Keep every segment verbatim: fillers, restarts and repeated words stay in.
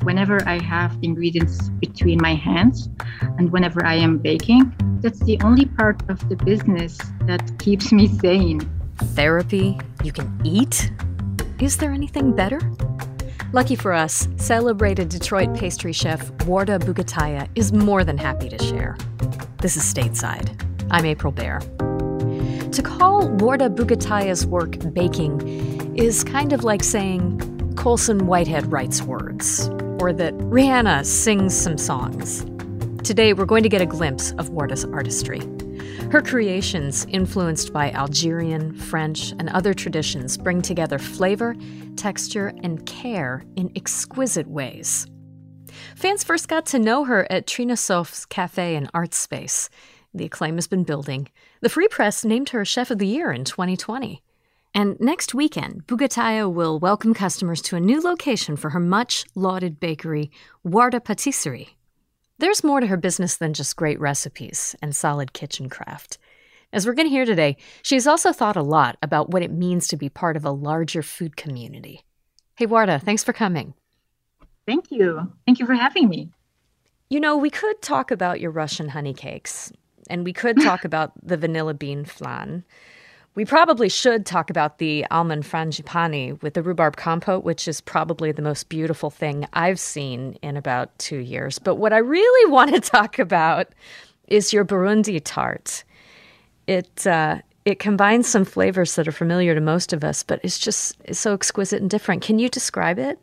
whenever I have ingredients between my hands and whenever I am baking, that's the only part of the business that keeps me sane. Therapy you can eat? Is there anything better? Lucky for us, celebrated Detroit pastry chef Wardah Bougataia is more than happy to share. This is Stateside. I'm April Baer. To call Wardah Bougataia's work baking is kind of like saying Colson Whitehead writes words, or that Rihanna sings some songs. Today, we're going to get a glimpse of Wardah's artistry. Her creations, influenced by Algerian, French, and other traditions, bring together flavor, texture, and care in exquisite ways. Fans first got to know her at Trina Sof's Cafe and Art Space. The acclaim has been building. The Free Press named her Chef of the Year in twenty twenty. And next weekend, Bougataia will welcome customers to a new location for her much-lauded bakery, Wardah Patisserie. There's more to her business than just great recipes and solid kitchen craft. As we're going to hear today, she's also thought a lot about what it means to be part of a larger food community. Hey, Wardah, thanks for coming. Thank you. Thank you for having me. You know, we could talk about your Russian honey cakes, and we could talk about the vanilla bean flan. We probably should talk about the almond frangipani with the rhubarb compote, which is probably the most beautiful thing I've seen in about two years. But what I really want to talk about is your Burundi tart. It uh, it combines some flavors that are familiar to most of us, but it's just it's so exquisite and different. Can you describe it?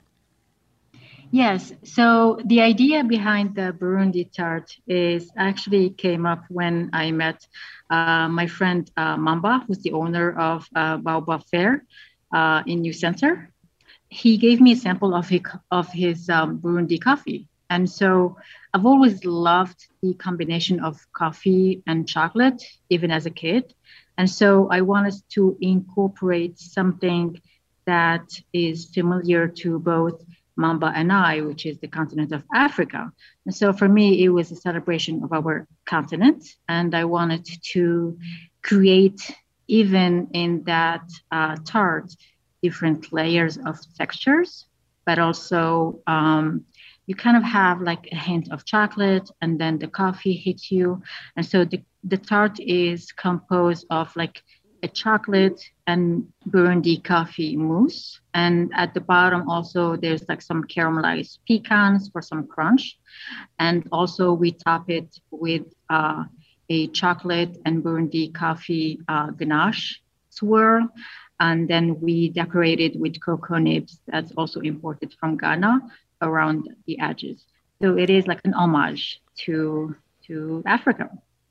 Yes. So the idea behind the Burundi tart is actually came up when I met uh, my friend uh, Mamba, who's the owner of uh, Baobab Fair uh, in New Center. He gave me a sample of his, of his um, Burundi coffee. And so I've always loved the combination of coffee and chocolate, even as a kid. And so I wanted to incorporate something that is familiar to both Mamba and I, which is the continent of Africa. And so for me, it was a celebration of our continent. And I wanted to create, even in that uh, tart, different layers of textures, but also um, you kind of have like a hint of chocolate and then the coffee hits you. And so the, the tart is composed of like a chocolate and Burundi coffee mousse. And at the bottom also, there's like some caramelized pecans for some crunch. And also we top it with uh, a chocolate and Burundi coffee uh, ganache swirl. And then we decorate it with cocoa nibs that's also imported from Ghana around the edges. So it is like an homage to, to Africa.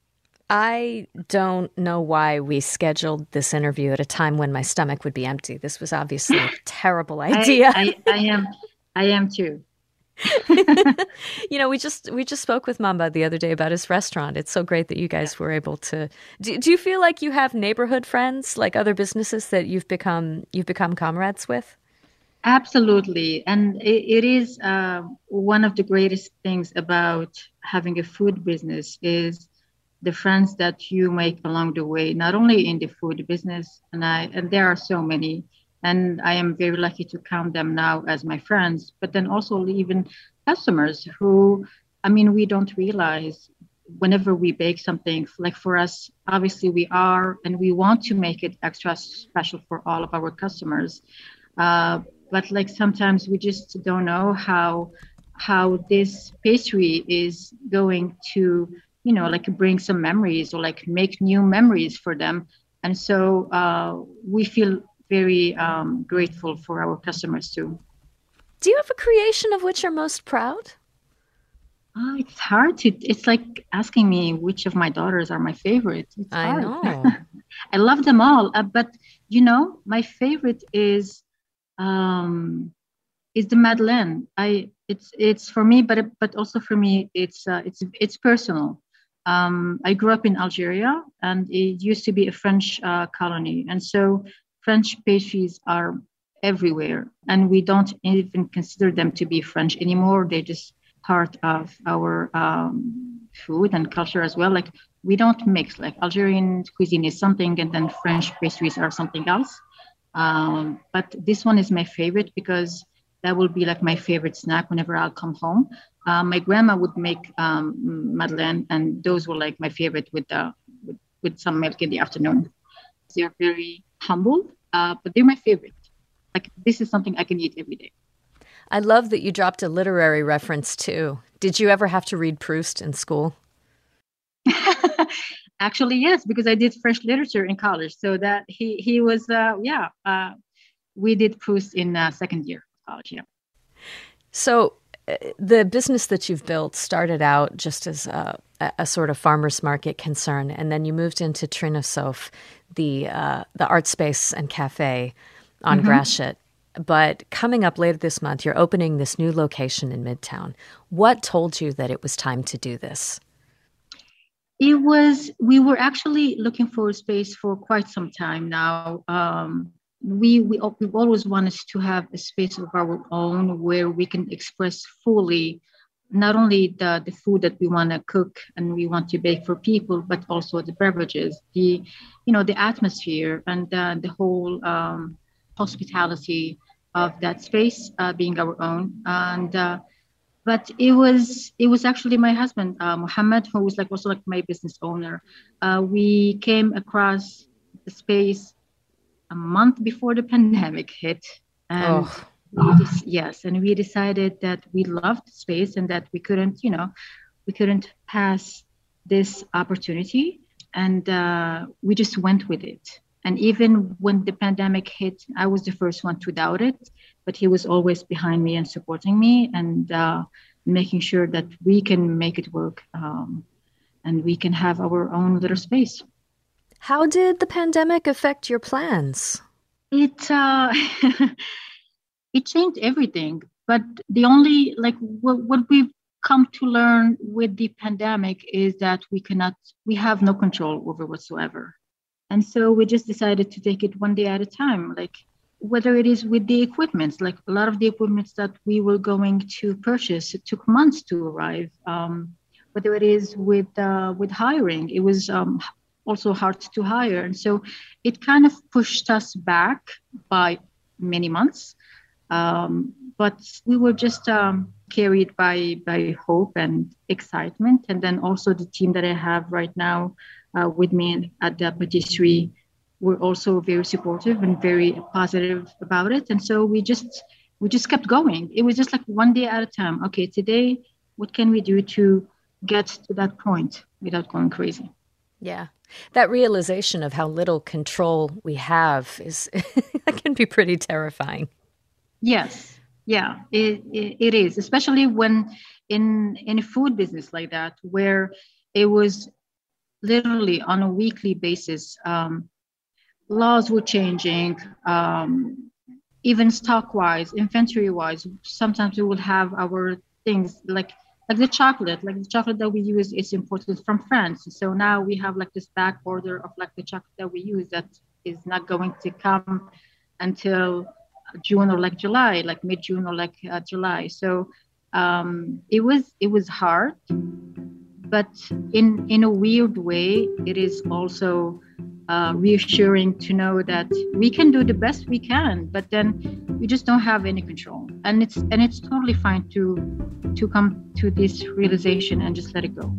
I don't know why we scheduled this interview at a time when my stomach would be empty. This was obviously a terrible idea. I, I, I am, I am too. You know, we just we just spoke with Mamba the other day about his restaurant. It's so great that you guys were able to. Do, do you feel like you have neighborhood friends, like other businesses that you've become you've become comrades with? Absolutely, and it, it is uh, one of the greatest things about having a food business is the friends that you make along the way, not only in the food business, and I and there are so many, and I am very lucky to count them now as my friends, but then also even customers who, I mean, we don't realize whenever we bake something, like for us, obviously we are, and we want to make it extra special for all of our customers. Uh, but like sometimes we just don't know how, how this pastry is going to, you know, like bring some memories or like make new memories for them. And so uh, we feel very um, grateful for our customers too. Do you have a creation of which you're most proud? Oh, it's hard to, it's like asking me which of my daughters are my favorite. It's I hard. know. I love them all. Uh, but, you know, my favorite is um, is the Madeleine. I it's it's for me, but but also for me, it's uh, it's it's personal. Um, I grew up in Algeria, and it used to be a French uh, colony, and so French pastries are everywhere, and we don't even consider them to be French anymore. They're just part of our um, food and culture as well. Like we don't mix. Like Algerian cuisine is something, and then French pastries are something else. Um, but this one is my favorite because that will be like my favorite snack whenever I'll come home. Uh, my grandma would make um, madeleine, and those were like my favorite with the with, with some milk in the afternoon. They're very humble, uh, but they're my favorite. Like this is something I can eat every day. I love that you dropped a literary reference too. Did you ever have to read Proust in school? Actually, yes, because I did French literature in college. So that he he was uh, yeah. Uh, we did Proust in uh, second year of college. Yeah. So uh, the business that you've built started out just as a, a sort of farmers market concern, and then you moved into Trinosof, the uh, the art space and cafe on mm-hmm. Gratiot. But coming up later this month, you're opening this new location in Midtown. What told you that it was time to do this? It was, we were actually looking for a space for quite some time now. Um, we, we, we've always wanted to have a space of our own where we can express fully not only the, the food that we want to cook and we want to bake for people, but also the beverages, the, you know, the atmosphere and uh, the whole um, hospitality of that space uh, being our own. And uh, But it was it was actually my husband, uh, Mohammed, who was like also like my business owner. Uh, we came across the space a month before the pandemic hit, and oh. we just, yes, and we decided that we loved the space and that we couldn't, you know, we couldn't pass this opportunity, and uh, we just went with it. And even when the pandemic hit, I was the first one to doubt it, but he was always behind me and supporting me and uh, making sure that we can make it work um, and we can have our own little space. How did the pandemic affect your plans? It uh, it changed everything. But the only, like, what, what we've come to learn with the pandemic is that we cannot, we have no control over whatsoever. And so we just decided to take it one day at a time, like whether it is with the equipment, like a lot of the equipment that we were going to purchase, it took months to arrive. Um, whether it is with uh, with hiring, it was um, also hard to hire. And so it kind of pushed us back by many months. Um, but we were just um, carried by, by hope and excitement. And then also the team that I have right now, Uh, with me at the patisserie were also very supportive and very positive about it. And so we just we just kept going. It was just like one day at a time. Okay, today, what can we do to get to that point without going crazy? Yeah. That realization of how little control we have is that can be pretty terrifying. Yes. Yeah, it, it, it is, especially when in in a food business like that, where it was literally on a weekly basis, um, laws were changing, um, even stock-wise, inventory-wise. Sometimes we will have our things like like the chocolate, like the chocolate that we use is imported from France. So now we have like this back order of like the chocolate that we use that is not going to come until June or like July, like mid-June or like uh, July. So um, it was it was hard. But in, in a weird way, it is also uh, reassuring to know that we can do the best we can, but then we just don't have any control. And it's and it's totally fine to to come to this realization and just let it go.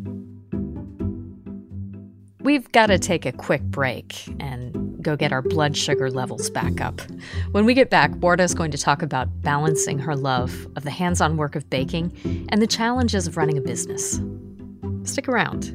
We've got to take a quick break and go get our blood sugar levels back up. When we get back, Warda is going to talk about balancing her love of the hands-on work of baking and the challenges of running a business. Stick around.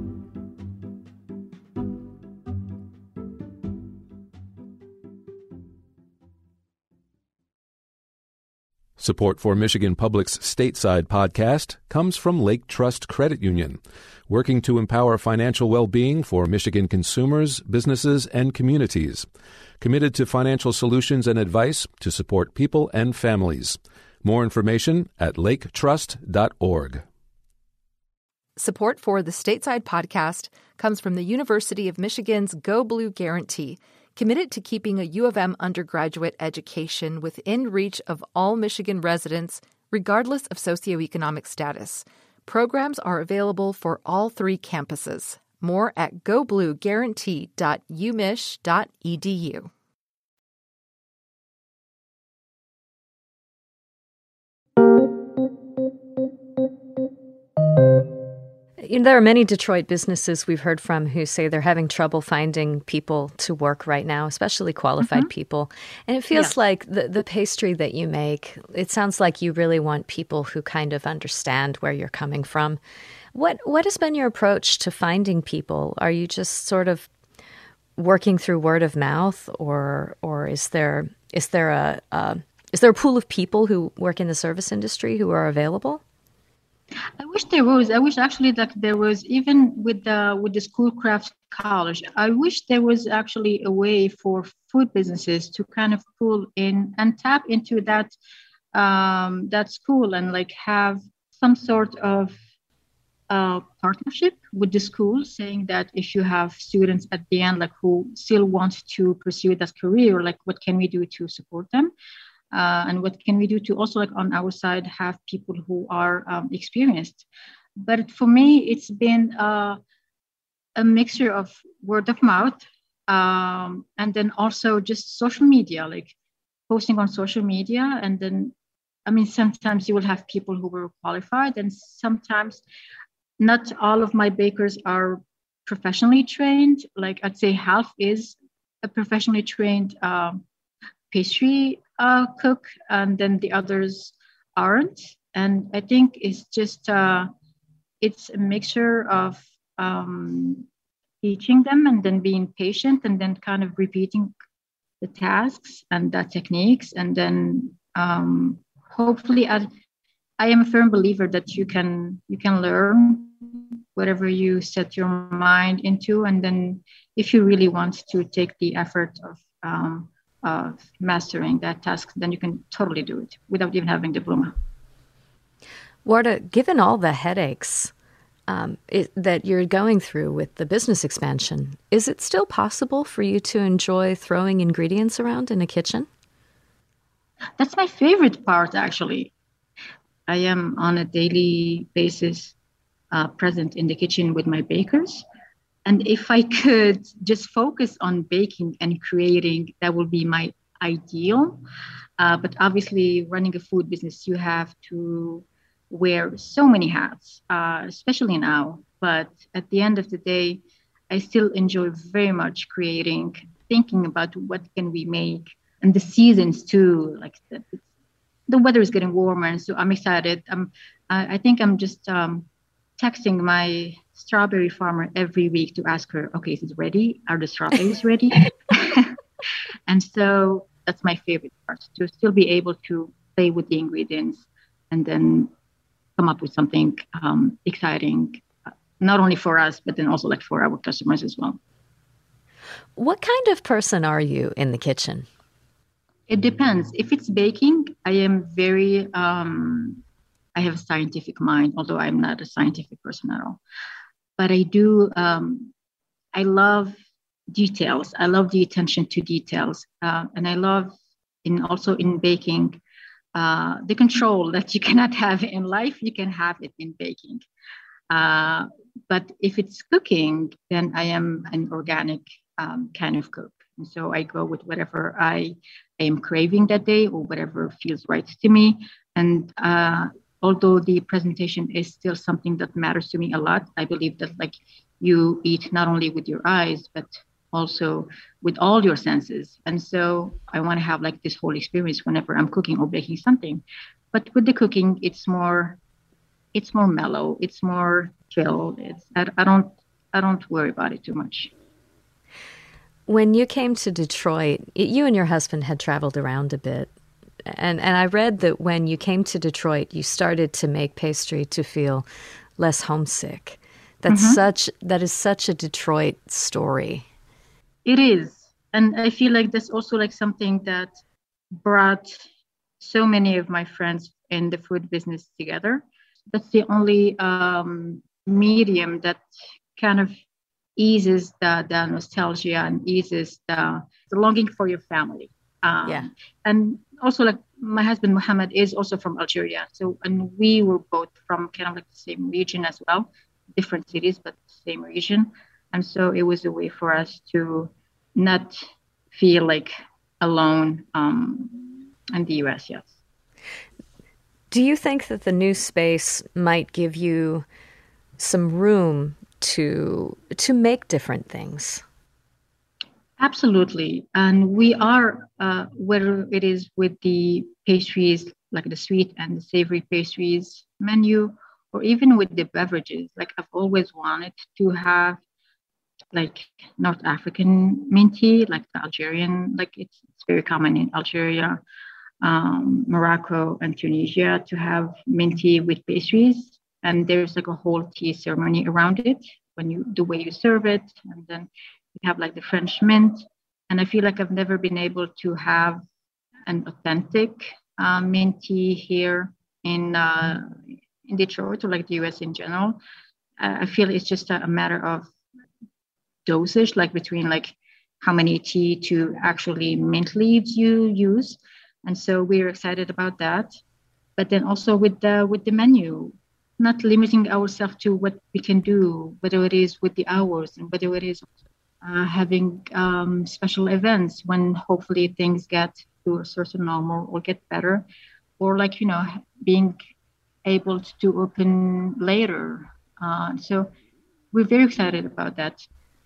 Support for Michigan Public's Stateside podcast comes from Lake Trust Credit Union, working to empower financial well-being for Michigan consumers, businesses, and communities. Committed to financial solutions and advice to support people and families. More information at lake trust dot org. Support for the Stateside podcast comes from the University of Michigan's Go Blue Guarantee, committed to keeping a U of M undergraduate education within reach of all Michigan residents, regardless of socioeconomic status. Programs are available for all three campuses. More at go blue guarantee dot u mich dot e d u. You know, there are many Detroit businesses we've heard from who say they're having trouble finding people to work right now, especially qualified mm-hmm. people. And it feels yes. like the, the pastry that you make, it sounds like you really want people who kind of understand where you're coming from. What what has been your approach to finding people? Are you just sort of working through word of mouth, or or is there is there a uh, is there a pool of people who work in the service industry who are available? I wish there was. I wish actually that there was, even with the with the Schoolcraft College. I wish there was actually a way for food businesses to kind of pull in and tap into that um, that school and like have some sort of uh, partnership with the school, saying that if you have students at the end like who still want to pursue that career, like what can we do to support them? Uh, and what can we do to also, like on our side, have people who are um, experienced? But for me, it's been uh, a mixture of word of mouth um, and then also just social media, like posting on social media. And then, I mean, sometimes you will have people who were qualified, and sometimes not all of my bakers are professionally trained. Like I'd say half is a professionally trained um, pastry Uh, cook, and then the others aren't. And I think it's just uh, it's a mixture of um, teaching them and then being patient and then kind of repeating the tasks and the techniques, and then um, hopefully I, I am a firm believer that you can you can learn whatever you set your mind into, and then if you really want to take the effort of um, of mastering that task, then you can totally do it without even having diploma. Warda, given all the headaches um, it, that you're going through with the business expansion, is it still possible for you to enjoy throwing ingredients around in a kitchen? That's my favorite part, actually. I am on a daily basis uh, present in the kitchen with my bakers. And if I could just focus on baking and creating, that would be my ideal. Uh, but obviously, running a food business, you have to wear so many hats, uh, especially now. But at the end of the day, I still enjoy very much creating, thinking about what can we make, and the seasons too. Like the, the weather is getting warmer, and so I'm excited. I'm, I think I'm just um, texting my strawberry farmer every week to ask her, okay, is it ready? Are the strawberries ready? And so that's my favorite part, to still be able to play with the ingredients and then come up with something um, exciting, not only for us, but then also like for our customers as well. What kind of person are you in the kitchen? It depends. If it's baking, I am very, um, I have a scientific mind, although I'm not a scientific person at all. But I do, um, I love details. I love the attention to details. Uh, and I love in also in baking, uh, the control that you cannot have in life, you can have it in baking. Uh, but if it's cooking, then I am an organic um, kind of cook. And so I go with whatever I, I am craving that day or whatever feels right to me. And uh, although the presentation is still something that matters to me a lot, I believe that like you eat not only with your eyes, but also with all your senses. And so I want to have like this whole experience whenever I'm cooking or baking something. But with the cooking, it's more, it's more mellow. It's more chill. It's I, I don't I don't worry about it too much. When you came to Detroit, you and your husband had traveled around a bit. And and I read that when you came to Detroit, you started to make pastry to feel less homesick. That's mm-hmm. such that is such a Detroit story. It is. And I feel like that's also like something that brought so many of my friends in the food business together. That's the only um, medium that kind of eases the, the nostalgia and eases the, the longing for your family. Um, yeah. And also, like my husband Mohammed is also from Algeria. So, and we were both from kind of like the same region as well, different cities, but same region. And so it was a way for us to not feel like alone um, in the U S, yes. Do you think that the new space might give you some room to to make different things? Absolutely. And we are, uh, whether it is with the pastries, like the sweet and the savory pastries menu, or even with the beverages, like I've always wanted to have like North African mint tea, like the Algerian, like it's, it's very common in Algeria, um, Morocco, and Tunisia to have mint tea with pastries. And there's like a whole tea ceremony around it when you, the way you serve it. And then you have like the French mint. And I feel like I've never been able to have an authentic uh, mint tea here in, uh, in Detroit or like the U S in general. Uh, I feel it's just a, a matter of dosage, like between like how many tea to actually mint leaves you use. And so we're excited about that. But then also with the with the menu, not limiting ourselves to what we can do, whether it is with the hours and whether it is uh, having um, special events when hopefully things get to a certain normal or get better, or like, you know, being able to open later. Uh, so we're very excited about that.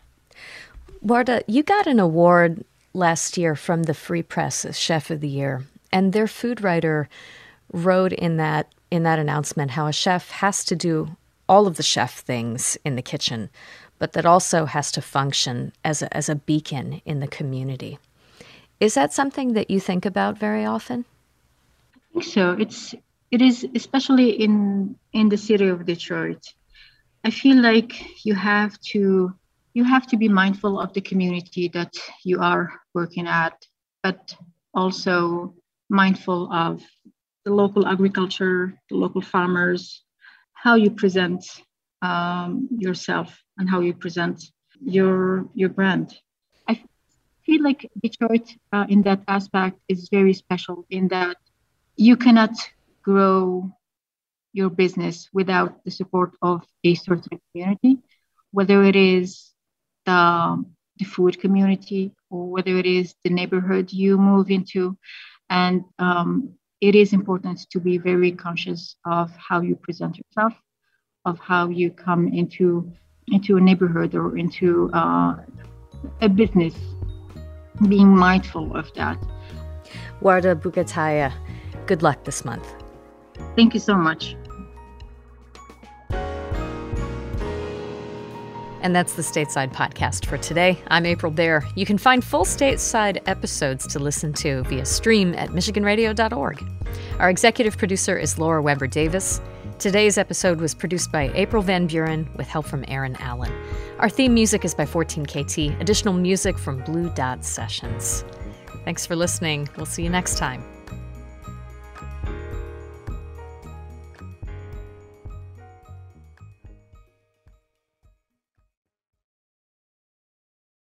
Warda, you got an award last year from the Free Press as Chef of the Year, and their food writer wrote in that in that announcement how a chef has to do all of the chef things in the kitchen, but that also has to function as a, as a beacon in the community. Is that something that you think about very often? I think so. It's it is, especially in in the city of Detroit. I feel like you have to you have to be mindful of the community that you are working at, but also mindful of the local agriculture, the local farmers, how you present um, yourself and how you present your your brand. I feel like Detroit uh, in that aspect is very special in that you cannot grow your business without the support of a certain community, whether it is the, the food community or whether it is the neighborhood you move into. And um, it is important to be very conscious of how you present yourself, of how you come into into a neighborhood or into uh, a business, being mindful of that. Warda Bugataya, good luck this month. Thank you so much. And that's the Stateside Podcast for today. I'm April Baer. You can find full Stateside episodes to listen to via stream at michigan radio dot org. Our executive producer is Laura Weber Davis. Today's episode was produced by April Van Buren with help from Aaron Allen. Our theme music is by fourteen K T. Additional music from Blue Dot Sessions. Thanks for listening. We'll see you next time.